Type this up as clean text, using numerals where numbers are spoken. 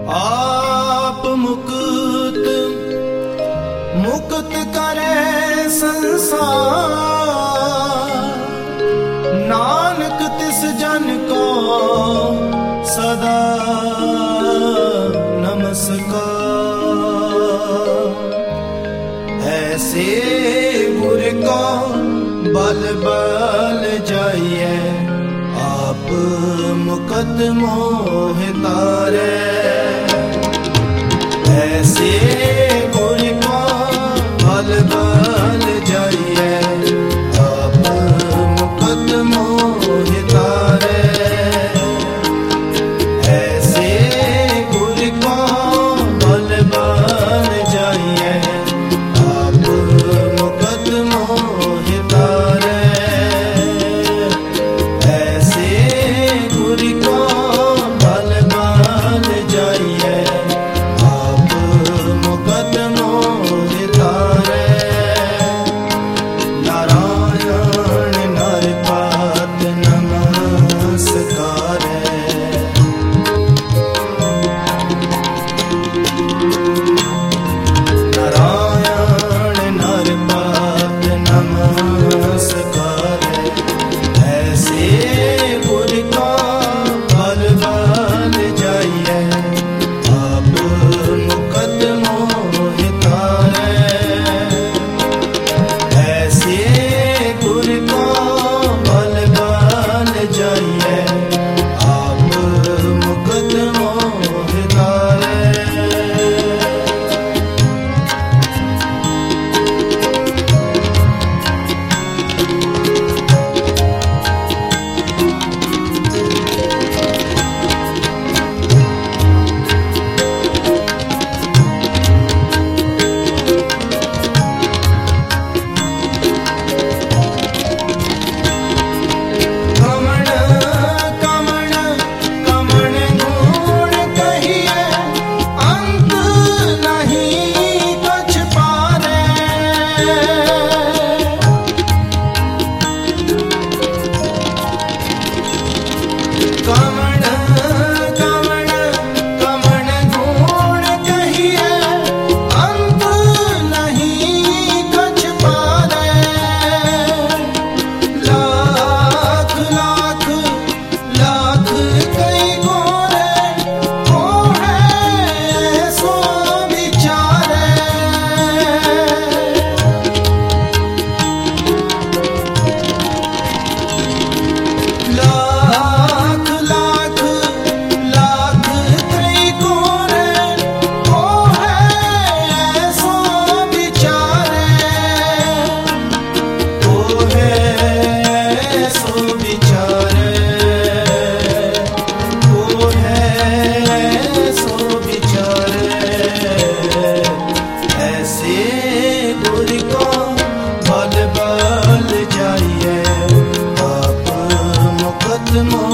आप मुक्त मुक्त करे संसार, नानक तिस जन को सदा नमस्कार। ऐसे गुर को बल बल जाइए, आप मुकत मोह तारे। ऐसे गुर को बल बल जाइए, आप मुकत मोह तारे। ऐसे गुर को बल बल जाइए, आप मुकत मोह तारे। ऐसे गुर को बल बल जाइए, आप मुकत मोह तारे। नारायण नरपत नमस्कारे। नारायण नरपत नमस्कारे। ऐसे गुर को बल बल जाइए, आप मुकत मोह तारे। ऐसे गुर को बल बल जाइए, आप मुकत मोह तारे। कमण कमण कमण गुण कहिए, अंत नहीं कछ पारे। कमण कमण कमण गुण कहिए, अंत नहीं कछ पारे। लाख लाख लाख कई गोरे को है सो विचारे। लाख लाख लाख कई गोरे को है सो विचारे। को है सो विचारे। को है सो विचारे। ऐसे गुर को बल बल जाइए, आप मुकत मोह